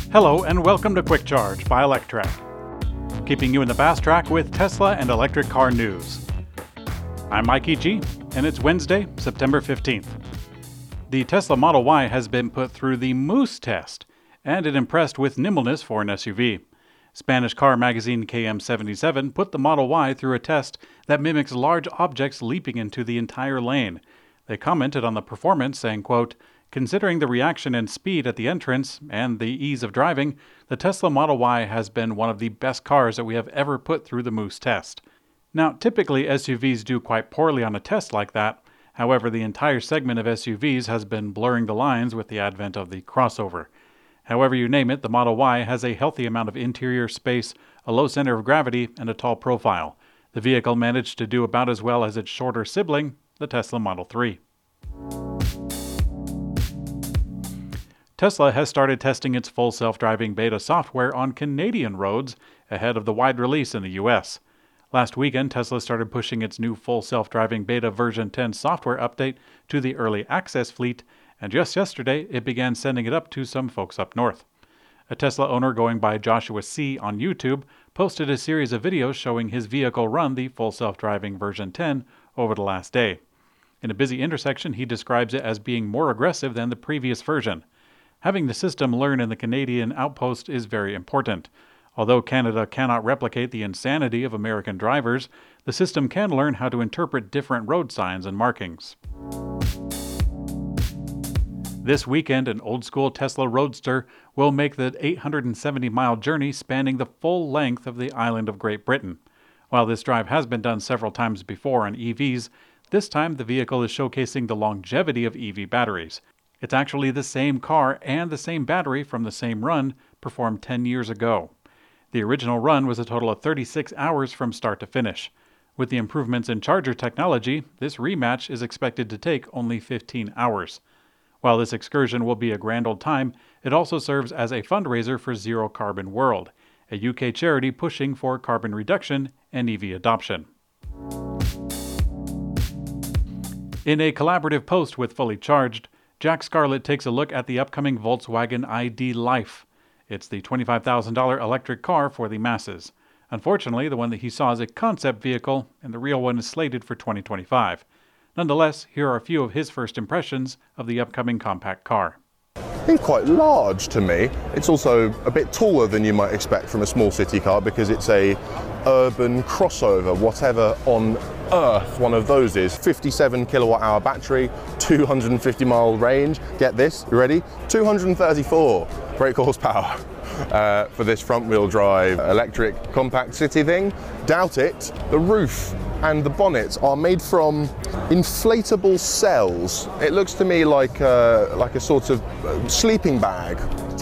Hello and welcome to Quick Charge by Electrek, keeping you in the fast track with Tesla and electric car news. I'm Mikey G, and it's Wednesday, September 15th. The Tesla Model Y has been put through the Moose test, and it impressed with nimbleness for an SUV. Spanish car magazine KM77 put the Model Y through a test that mimics large objects leaping into the entire lane. They commented on the performance, saying, quote, "Considering the reaction and speed at the entrance and the ease of driving, the Tesla Model Y has been one of the best cars that we have ever put through the Moose test." Now, typically SUVs do quite poorly on a test like that. However, the entire segment of SUVs has been blurring the lines with the advent of the crossover. However you name it, the Model Y has a healthy amount of interior space, a low center of gravity, and a tall profile. The vehicle managed to do about as well as its shorter sibling, the Tesla Model 3. Tesla has started testing its full self-driving beta software on Canadian roads ahead of the wide release in the US. Last weekend, Tesla started pushing its new full self-driving beta version 10 software update to the early access fleet, and just yesterday it began sending it up to some folks up north. A Tesla owner going by Joshua C. on YouTube posted a series of videos showing his vehicle run the full self-driving version 10 over the last day. In a busy intersection, he describes it as being more aggressive than the previous version. Having the system learn in the Canadian outpost is very important. Although Canada cannot replicate the insanity of American drivers, the system can learn how to interpret different road signs and markings. This weekend, an old-school Tesla Roadster will make the 870-mile journey spanning the full length of the island of Great Britain. While this drive has been done several times before on EVs, this time the vehicle is showcasing the longevity of EV batteries. It's actually the same car and the same battery from the same run performed 10 years ago. The original run was a total of 36 hours from start to finish. With the improvements in charger technology, this rematch is expected to take only 15 hours. While this excursion will be a grand old time, it also serves as a fundraiser for Zero Carbon World, a UK charity pushing for carbon reduction and EV adoption. In a collaborative post with Fully Charged, Jack Scarlett takes a look at the upcoming Volkswagen ID Life. It's the $25,000 electric car for the masses. Unfortunately, the one that he saw is a concept vehicle, and the real one is slated for 2025. Nonetheless, here are a few of his first impressions of the upcoming compact car. It's quite large to me. It's also a bit taller than you might expect from a small city car because it's a urban crossover, whatever on earth one of those is. 57 kilowatt hour battery, 250 mile range. Get this, you ready? 234 brake horsepower for this front wheel drive electric compact city thing. Doubt it. The roof and the bonnet are made from inflatable cells. It looks to me like a sort of sleeping bag.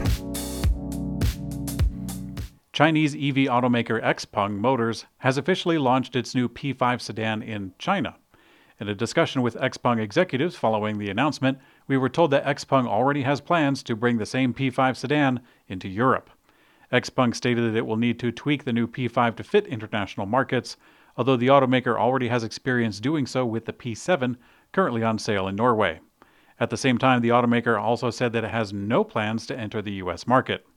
Chinese EV automaker XPeng Motors has officially launched its new P5 sedan in China. In a discussion with XPeng executives following the announcement, we were told that XPeng already has plans to bring the same P5 sedan into Europe. XPeng stated that it will need to tweak the new P5 to fit international markets, although the automaker already has experience doing so with the P7, currently on sale in Norway. At the same time, the automaker also said that it has no plans to enter the US market.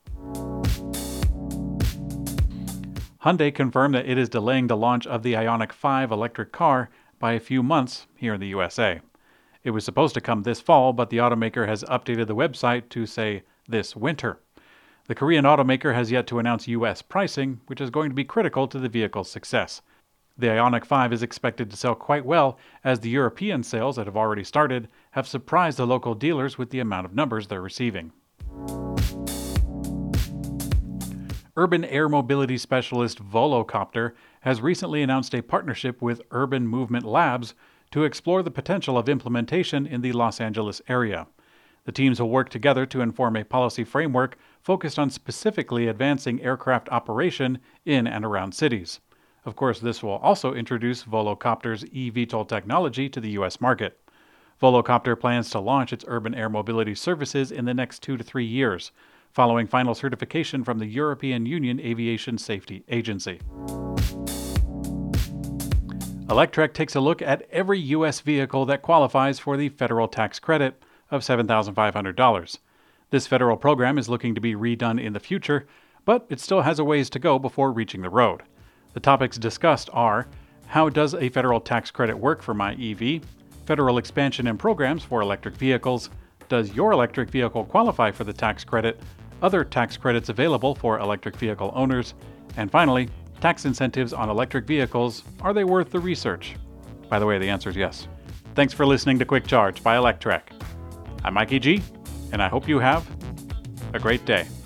Hyundai confirmed that it is delaying the launch of the Ioniq 5 electric car by a few months here in the USA. It was supposed to come this fall, but the automaker has updated the website to say this winter. The Korean automaker has yet to announce US pricing, which is going to be critical to the vehicle's success. The Ioniq 5 is expected to sell quite well, as the European sales that have already started have surprised the local dealers with the amount of numbers they're receiving. Urban air mobility specialist Volocopter has recently announced a partnership with Urban Movement Labs to explore the potential of implementation in the Los Angeles area. The teams will work together to inform a policy framework focused on specifically advancing aircraft operation in and around cities. Of course, this will also introduce Volocopter's eVTOL technology to the U.S. market. Volocopter plans to launch its urban air mobility services in the next 2 to 3 years, following final certification from the European Union Aviation Safety Agency. Electrek takes a look at every U.S. vehicle that qualifies for the federal tax credit of $7,500. This federal program is looking to be redone in the future, but it still has a ways to go before reaching the road. The topics discussed are: how does a federal tax credit work for my EV? Federal expansion and programs for electric vehicles. Does your electric vehicle qualify for the tax credit? Other tax credits available for electric vehicle owners. And finally, tax incentives on electric vehicles. Are they worth the research? By the way, the answer is yes. Thanks for listening to Quick Charge by Electrek. I'm Mikey G, and I hope you have a great day.